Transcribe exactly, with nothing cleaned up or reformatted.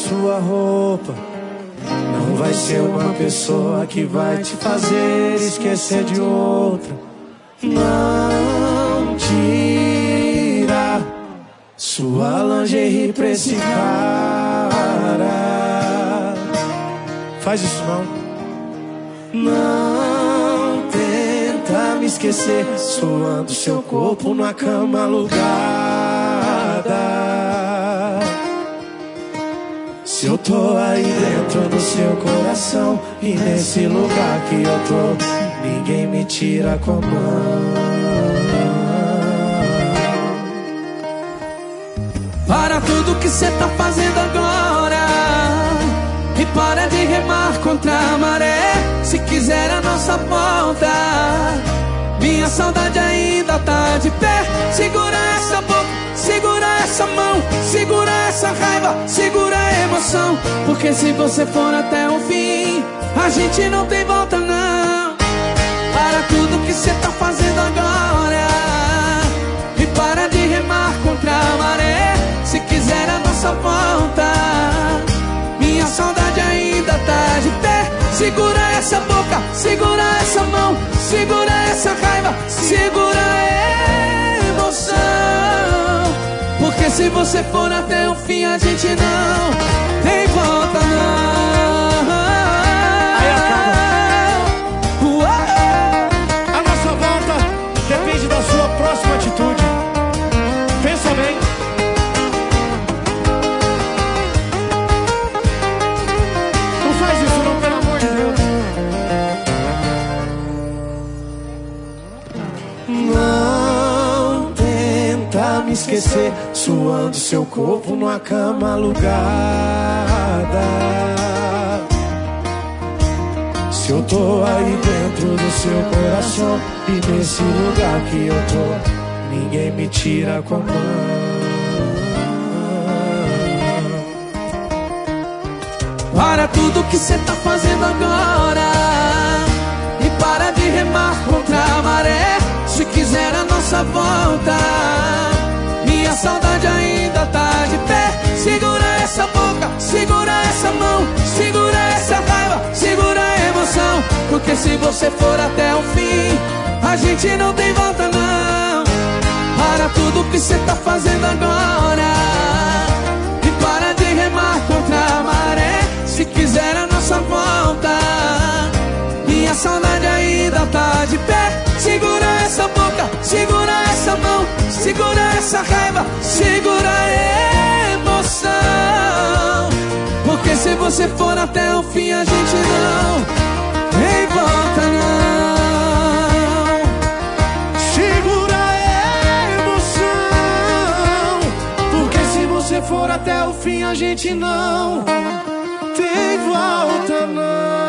sua roupa. Não vai ser uma pessoa que vai te fazer esquecer de outra. Não tira sua lingerie pra esse cara. Faz isso não. Não tenta me esquecer, suando seu corpo numa cama alugada. Se eu tô aí dentro do seu coração, e nesse lugar que eu tô, ninguém me tira com a mão. Para tudo que cê tá fazendo agora e para de remar contra a maré. Se quiser a nossa volta, minha saudade ainda tá de pé. Segura essa boca, segura essa mão, segura essa raiva, segura a emoção. Porque se você for até o fim, a gente não tem volta não. Para tudo que cê tá fazendo agora e para de remar contra a maré. Se quiser a nossa volta, minha saudade ainda tá de pé. Segura essa boca, segura essa mão, segura essa raiva, segura a emoção. Porque se você for até o fim, a gente não tem volta não. Aí acaba. A nossa volta depende da sua próxima atitude. Pensa bem. Não tenta me esquecer, suando seu corpo numa cama alugada. Se eu tô aí dentro do seu coração, e nesse lugar que eu tô, ninguém me tira com a mão. Para tudo que cê tá fazendo agora e para de remar contra a maré. Se quiser a nossa volta, minha saudade ainda tá de pé. Segura essa boca, segura essa mão, segura essa raiva, segura a emoção. Porque se você for até o fim, a gente não tem volta não. Para tudo que cê tá fazendo agora e para de remar contra a maré. Se quiser a nossa volta, minha saudade ainda tá de pé. Segura essa boca, segura essa mão, segura essa raiva, segura a emoção. Porque se você for até o fim, a gente não tem volta não. Segura a emoção. Porque se você for até o fim, a gente não tem volta não.